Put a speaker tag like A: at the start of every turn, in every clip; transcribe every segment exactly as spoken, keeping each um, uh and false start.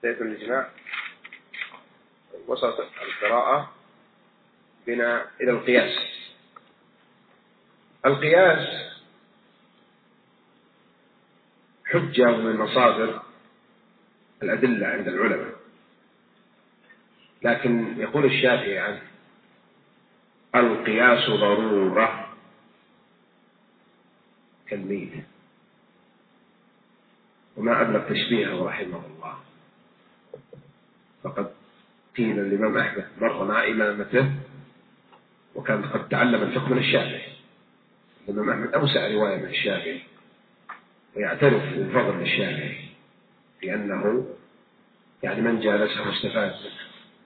A: بداية الإجماع وصلت القراءة بنا إلى القياس. القياس حجة من مصادر الأدلة عند العلماء، لكن يقول الشافعي عنه القياس ضرورة كالميت، وما أبلغ تشبيهه رحمه الله. فقد قيل الإمام أحمد مر مع إمامته وكان قد تعلم الفقه من الشافعي. الإمام أحمد أوسع رواية من الشافعي، ويعترف بالفضل الشافعي في أنه يعني من جالسه استفاد منه.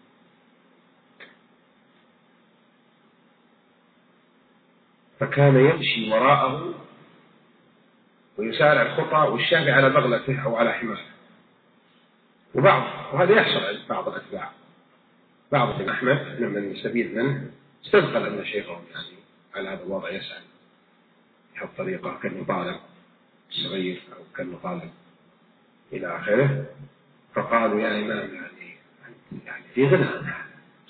A: فكان يمشي وراءه ويسارع الخطى والشافعي على بغلته أو على حماره. وبعض وهذا يحصل عند بعض الأتباع، بعض ابن أحمد لمن يستفيد منه استثقل أن شيخهم يعني على هذا الوضع يسأل بهذه الطريقة كأنه طالب صغير أو كأنه طالب إلى آخره، فقالوا يا إمام يعني يعني في غنى عن هذا،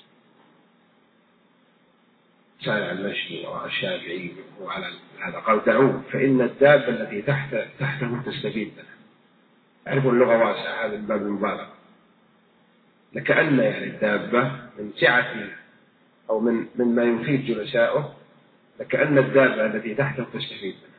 A: سارع المشي وراء الشافعي وعلى هذا. قال دعوه فإن الدابة التي تحت تحته تستفيد منها. أعرفوا اللغة واسعة، هذا من باب المبالغة، لكأن يعني الدابة من سعة أو من من ما يفيد جلسائه، لكأن الدابة التي تحته تستفيد منها.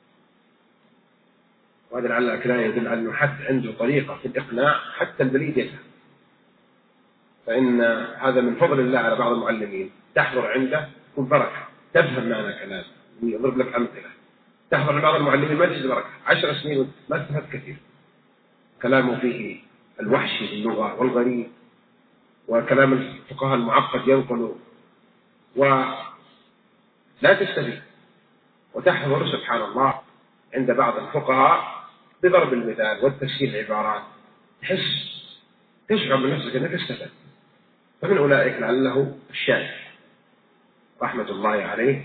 A: وهذا لعل الكلام يدل على أنه حتى عنده طريقة في الإقناع حتى البليد يفهم. فإن هذا من فضل الله على بعض المعلمين، تحضر عنده والبركة تفهم معنى كلامه ويضرب لك أمثلة. تحضر عند بعض المعلمين ما تجد بركة، عشر سنين ما تفهم كثير، كلامه فيه الوحشي باللغة والغريب، وكلام الفقهاء المعقد ينقل ولا تستفيد. وتحضر سبحان الله عند بعض الفقهاء بضرب المثال والتفسير العبارات تحس تشعر بنفسك أنك استفدت. فمن أولئك لعله الشافعي رحمة الله عليه.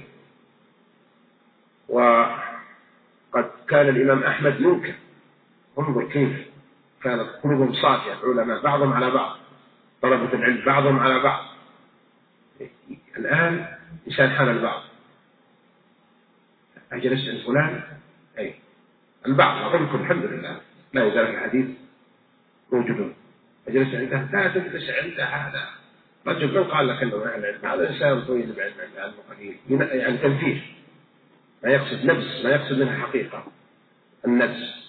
A: وقد كان الإمام أحمد ينكر، انظر كيف كانت قلوبهم صافية، العلماء بعضهم على بعض، طلبة العلم بعضهم على بعض. الآن إنسان حال البعض، أجلس عند فلان أي البعض أظنكم الحمد لله لا يزال في الحديث موجودون. أجلس عنده لا تجلس عنده، هذا رجل من قال لك أنه أهل العلم، هذا إنسان طويل بعلم العلم قليل، يعني تنفير، ما يقصد نفس، ما يقصد منها حقيقة النفس.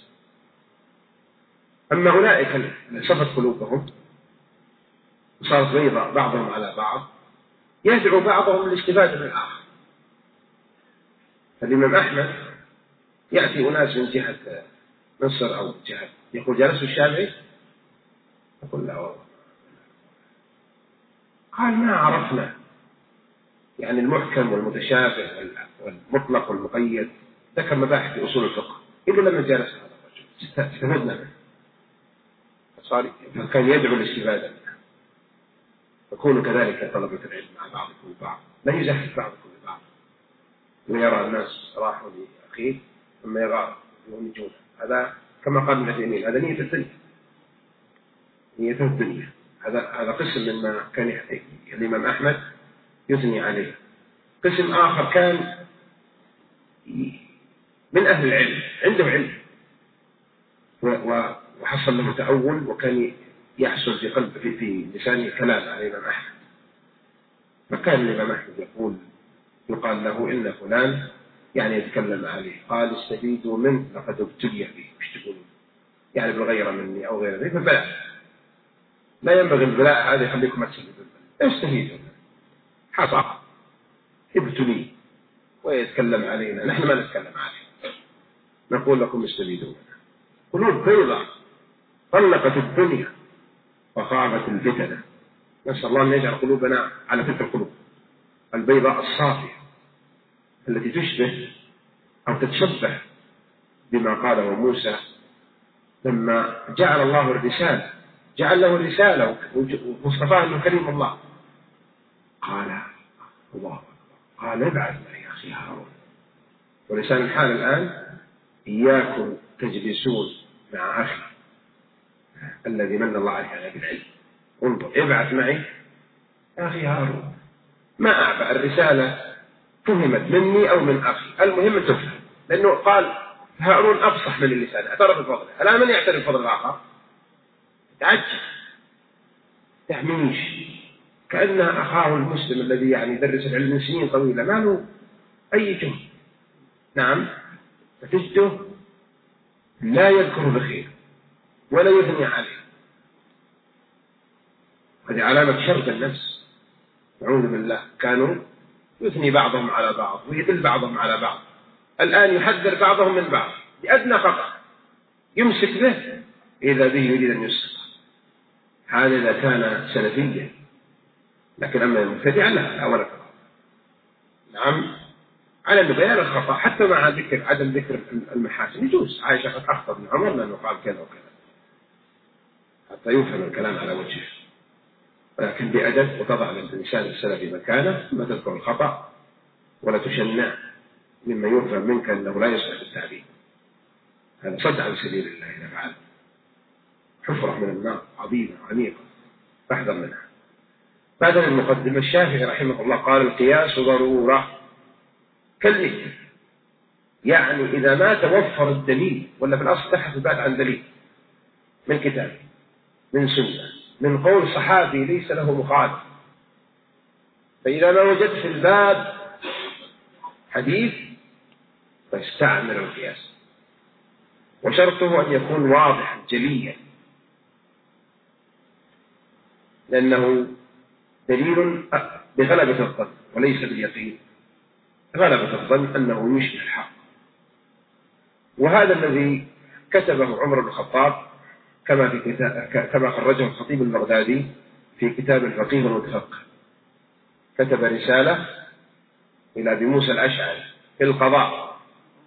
A: أما أولئك اللي صفت قلوبهم وصارت بيضاء بعضهم على بعض، يدعو بعضهم للاستفادة من الآخر. فالإمام أحمد يأتي أناس من جهة مصر أو جهة، يقول جلسوا الشافعي، يقول لا والله، قال ما عرفنا يعني المحكم والمتشابه والمطلق والمقيد، ذكر مباحث في أصول الفقه إلا لما جلس هذا الرجل استفدنا منه، صار كان يدعو للاستفادة منه. فكونوا كذلك طلبة العلم مع بعضكم البعض، لا يزهد بعضكم البعض، ويرى الناس راحوا لأخيه ثم يغار يونجون. هذا كما قال ابن عثيمين هذا نية الدنيا، نية الدنيا. هذا هذا قسم مما كان الإمام أحمد يثني عليه. قسم آخر كان من أهل العلم، عنده علم وحصل له تأول، وكان يحصل في قلب في, في لسانه كلام على الإمام أحمد. فكان الإمام أحمد يقول يقال له إن فلان يعني يتكلم عليه، قال استفيدوا منه لقد ابتلي به، مش تقولوا يعني بالغير مني أو غير ذلك. فالبلاء لا ينبغي، البلاء هذا يخليكم ما تستفيدون، استفيدوا حصل ابتلي ويتكلم علينا، نحن ما نتكلم عليه، نقول لكم استفيدوا منه. قلوب بيضاء طلقت الدنيا وخافت الفتنة. نسأل الله أن يجعل قلوبنا على تلك القلوب البيضاء الصافية التي تشبه أو تتشبه بما قاله موسى لما جعل الله الرسالة، جعل له الرسالة واصطفاه أنه كريم الله. قال الله قال ابعث معي أخي هارون. ولسان الحال الآن إياكم تجلسون مع أخي الذي من الله عليه على بالعلم. انظر ابعث معي يا أخي هارون، ما أعبأ الرسالة فهمت مني أو من أخي، المهم أن تفهم، لأنه قال هارون أفصح من اللسان اعترف بفضله. الآن من يعترف بفضل الآخر؟ تعجب تحميش كأنها أخاه المسلم الذي يعني يدرس العلم من سنين طويلة ما له أي جهد. نعم، فتجده لا يذكر بخير ولا يثني عليه. هذه علامة شرف النفس، نعوذ بالله. كانوا يثني بعضهم على بعض ويدل بعضهم على بعض، الآن يحذر بعضهم من بعض بأدنى خطأ يمسك به إذا به يريد أن يسقط. هذا إذا كان سلفيا، لكن أما المبتدع لا أولا خطأ. نعم، على بيان الخطأ حتى مع ذكر عدم ذكر المحاسن يجوز. عائشة قد أخطأ من عمر لأنه قال كذا وكذا حتى يفهم الكلام على وجهه، ولكن بأدب، وتضع للإنسان السلفي مكانه، ثم تذكر الخطأ ولا تشنع مما يفهم منك أنه لا يصلح التعليم. هذا صد عن سبيل الله إذا فعل، حفرة من النار عظيمة عميقة فاحذر منها. بعد المقدمة الشافعي رحمه الله قال القياس ضرورة كالنية، يعني إذا ما توفر الدليل، ولا في الأصل تحت البعد عن دليل من كتاب من سنة من قول صحابي ليس له مخالف، فإذا ما وجدت في الباب حديث فاستعمل القياس، وشرطه أن يكون واضحا جليا، لأنه دليل بغلبة الظن وليس باليقين. غلبة الظن أنه يشبه الحق، وهذا الذي كتبه عمر بن الخطاب كما في كتاب كما خرجه الخطيب البغدادي في كتاب الفقيه والمتفقه. كتب رسالة إلى أبي موسى الأشعري في القضاء،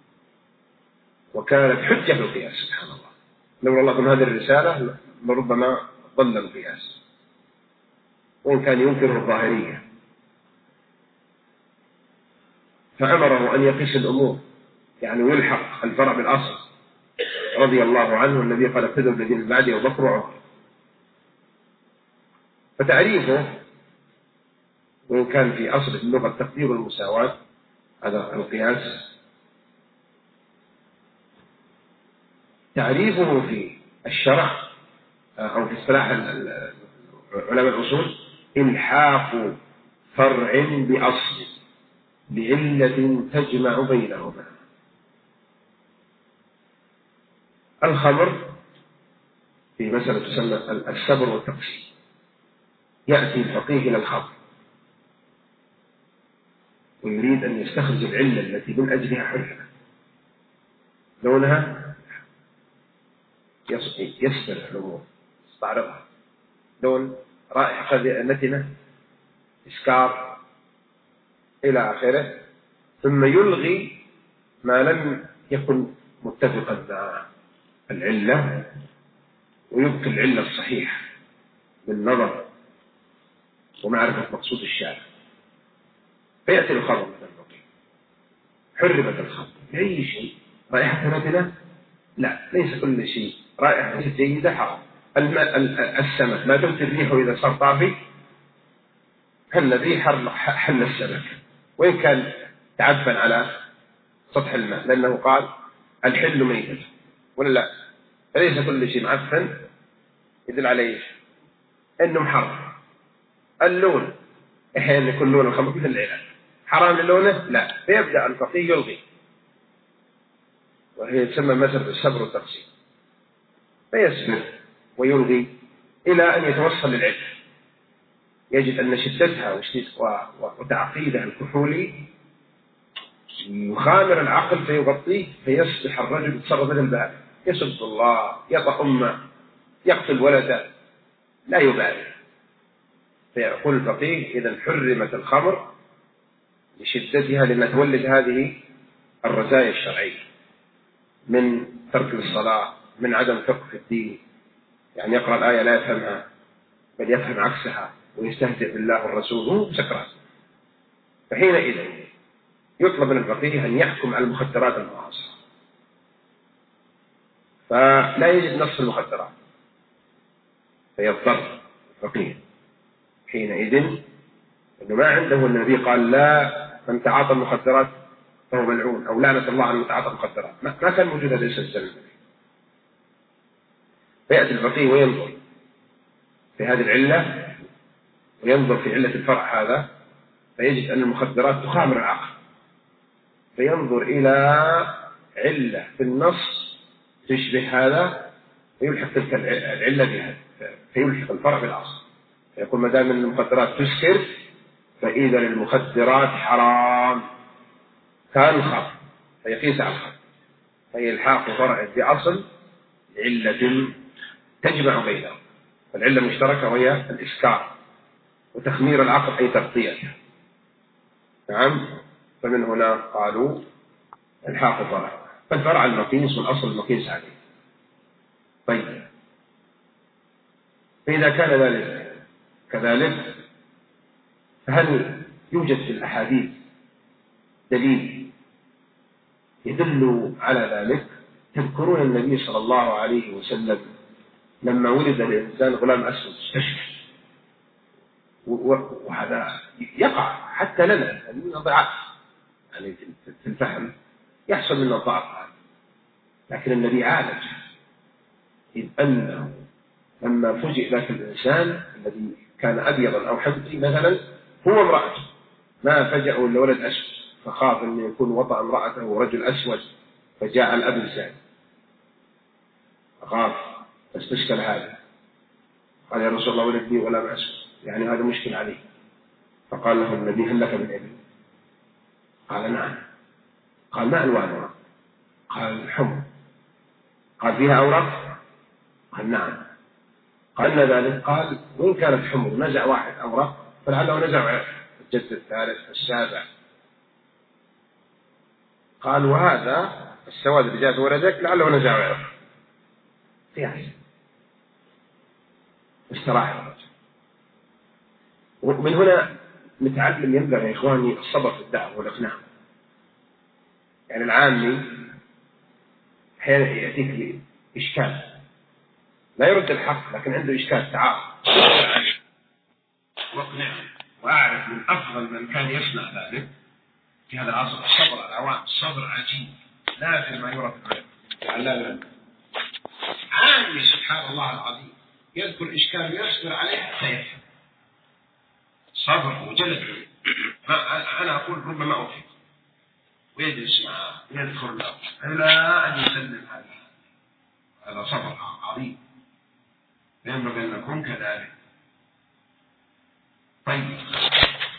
A: وكانت حجة في القياس. سبحان الله، لولا الله من هذه الرسالة لربما ضل القياس، وإن كان ينكره الظاهرية. فأمره أن يقيس الأمور، يعني ويلحق الفرع بالأصل، رضي الله عنه الذي قال ابتدوا الذين بعده وبكر وعمر. فتعريفه، وإن كان في أصل اللغة التقدير والمساواة، هذا القياس تعريفه في الشرع أو في اصطلاح علماء الأصول إلحاق فرع بأصل بعلة تجمع بينهما. الخمر في مسألة تسمى السبر والتقسيم، يأتي الفقيه إلى الخمر ويريد أن يستخرج العلة التي من أجلها حرمت. لونها يسبر الأمور، يستعرضها، لون، رائحة نتنة، إسكار إلى آخره، ثم يلغي ما لم يكن متفقا مع العلة ويبقي العلة الصحيحة بالنظر ومعرفة مقصود الشارع، فيأتي الخمر من البقية. حرمت الخمر بأي شيء، رائحة نتنة لا، ليس كل شيء رائحة جيدة حرام. السمك ما دمت الريح إذا صار طافي حل الريح حل السمك، وإن كان تعفن على سطح الماء، لأنه قال الحل ميتة ولا لا؟ فليس كل شيء معفن يدل عليه إنه محرم. اللون أحيانا يكون لون الخمر مثل العلاج حرام للونه لا، فيبدأ الفقيه يلغي، وهي تسمى مسألة السبر والتقسيم، فيسبر ويلغي إلى أن يتوصل للعلم، يجد أن شدتها وتعقيدها الكحولي يخامر العقل فيغطيه، فيصبح الرجل يتصرف مثل الباب، يسب الله، يطأ أمه، يقتل ولده، لا يبالي. فيقول الفقيه إذا حرمت الخمر لشدتها، لأن تولد هذه الرزايا الشرعية من ترك الصلاة، من عدم فقه في الدين، يعني يقرأ الآية لا يفهمها بل يفهم عكسها ويستهزئ بالله والرسول وهو سكران. فحينئذ يطلب من الفقيه أن يحكم على المخدرات المعاصرة، فلا يجد نص المخدرات فيضطر الفقيه حينئذ أنه ما عنده النبي قال لا من تعاطى المخدرات فهو ملعون أو لعنة الله على من تعاطى المخدرات، ما كان موجود هذا السلسلة. فيأتي الفقيه وينظر في هذه العلة وينظر في علة الفرع هذا فيجد أن المخدرات تخامر العقل، فينظر إلى علة في النص تشبه هذا فيلحق تلك العلة بها، فيلحق الفرع بالأصل، فيقول ما دام المخدرات تسكر فإذا المخدرات حرام كان الخمر، فيقيس على الخمر، فيلحق فرع بأصل علة تجمع بينهم، فالعلة المشتركة وهي الإسكار وتخمير العقل أي تغطيته. نعم، فمن هنا قالوا الحاق فرع، فالفرع المقيس والأصل المقيس عليه. طيب، فإذا كان ذلك كذلك فهل يوجد في الأحاديث دليل يدل على ذلك؟ تذكرون النبي صلى الله عليه وسلم لما ولد الإنسان غلام أسود استشفى، وهذا يقع حتى لنا من ضعف يعني في الفهم، يحصل من الضعف هذا، لكن النبي عالج، إذ أنه لما فوجئ ذاك الإنسان الذي كان أبيضا أو حمضي مثلا هو امرأته، ما فجأه إلا ولد أسود، فخاف أن يكون وطأ امرأته رجل أسود فجاء الأب الزاني، فخاف فاستشكل هذا، قال يا رسول الله ولد لي غلام أسود، يعني هذا مشكل عليه، فقال له النبي هل لك من ابن؟ قال نعم. قال ما ألوانها؟ قال حمر. قال فيها أوراق؟ قال نعم. قال ما ذلك؟ قال وإن كانت حمر نزع واحد أوراق فلعله نزع الجد الثالث السابع. قال وهذا السواد اللي جاء في ولدك لعله نزع عرق، قياس استراح الرجل. ومن هنا نتعلم ينبغي يا إخواني الصبر في الدعوة والإقناع. يعني العامي أحيانا يأتيك إشكال لا يرد الحق لكن عنده إشكال تعارض، واقنعه وأعرف من أفضل من كان يصنع ذلك في هذا العصر الصبر. العوام الصبر عجيب لا في ما يرى في العلم. عامي سبحان الله العظيم يذكر إشكال يصبر عليه حتى يفهم، صبر وجلد. أنا أقول ربما أوفق ويجلس معه ويذكر له إلى أن يسلم هذا، هذا صبر عظيم ينبغي أن نكون كذلك. طيب،